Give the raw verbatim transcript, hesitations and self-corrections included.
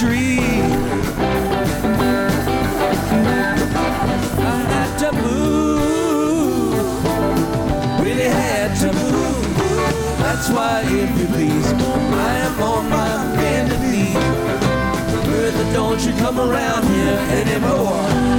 tree. I had to move, really had to move. That's why, if you please, I am on my bended knee. Bertha, don't you come around here anymore.